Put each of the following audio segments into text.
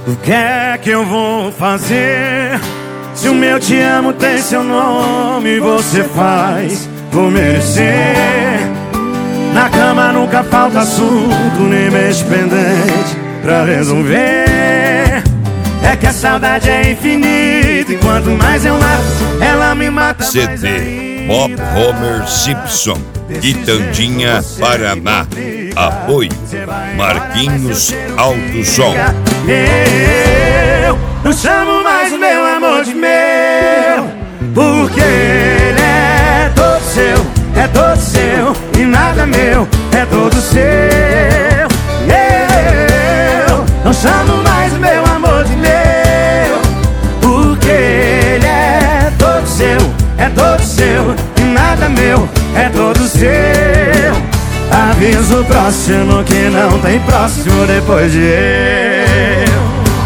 O que é que eu vou fazer? Se o meu te amo tem seu nome, você faz por merecer. Na cama nunca falta assunto, nem mês pendente pra resolver. É que a saudade é infinita e quanto mais eu mato, ela me mata mais ainda. CD Bob Homer Simpson, Quitandinha, Paraná. Apoio Marquinhos Alto Som. Eu não chamo mais o meu amor de meu, porque ele é todo seu e nada meu, é todo seu. Eu não chamo mais o meu amor de meu, porque ele é todo seu e nada meu, é todo seu. Aviso próximo que não tem próximo depois de eu.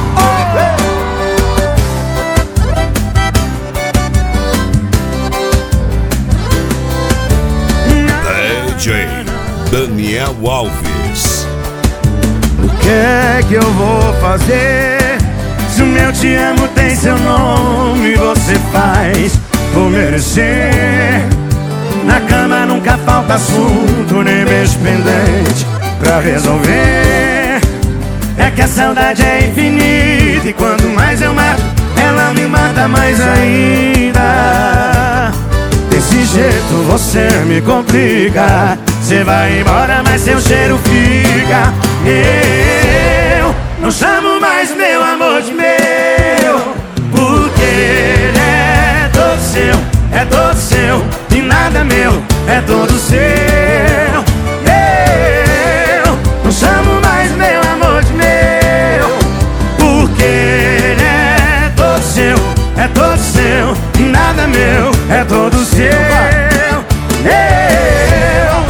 DJ Daniel Alves. O que é que eu vou fazer? Se o meu te amo tem seu nome, você faz por merecer. Na cama nunca falta assunto, nem beijo pendente pra resolver. É que a saudade é infinita e quanto mais eu mato, ela me mata mais ainda. Desse jeito você me complica. Você vai embora, mas seu cheiro fica. Eu não chamo mais meu amor de meu, porque ele é todo seu e nada meu, é todo seu. Eu não chamo mais meu amor de meu, porque ele é todo seu e nada meu, é todo seu. Eu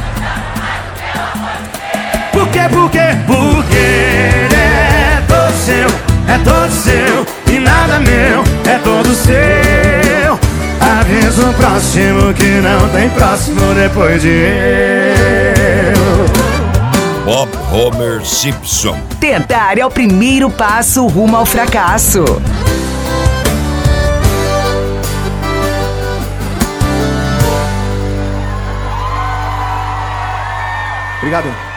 Porque ele é todo seu e nada meu, é todo seu. Aviso próximo que não tem próximo depois de eu. Bob Homer Simpson. Tentar é o primeiro passo rumo ao fracasso. Obrigado.